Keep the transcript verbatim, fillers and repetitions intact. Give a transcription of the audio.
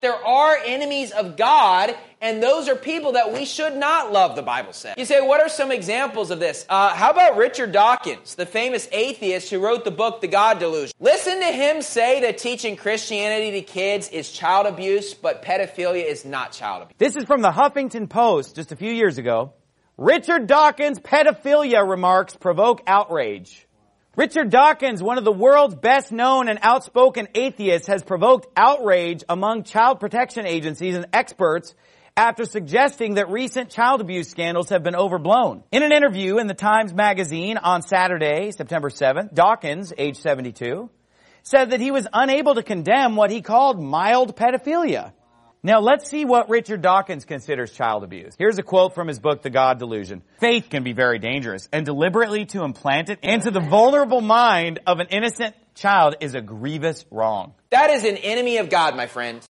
There are enemies of God, and those are people that we should not love, the Bible says. You say, what are some examples of this? Uh, how about Richard Dawkins, the famous atheist who wrote the book, The God Delusion? Listen to him say that teaching Christianity to kids is child abuse, but pedophilia is not child abuse. This is from the Huffington Post just a few years ago. Richard Dawkins' pedophilia remarks provoke outrage. Richard Dawkins, one of the world's best-known and outspoken atheists, has provoked outrage among child protection agencies and experts after suggesting that recent child abuse scandals have been overblown. In an interview in the Times Magazine on Saturday, September seventh, Dawkins, age seventy-two, said that he was unable to condemn what he called mild pedophilia. Now let's see what Richard Dawkins considers child abuse. Here's a quote from his book, The God Delusion. Faith can be very dangerous, and deliberately to implant it into the vulnerable mind of an innocent child is a grievous wrong. That is an enemy of God, my friend.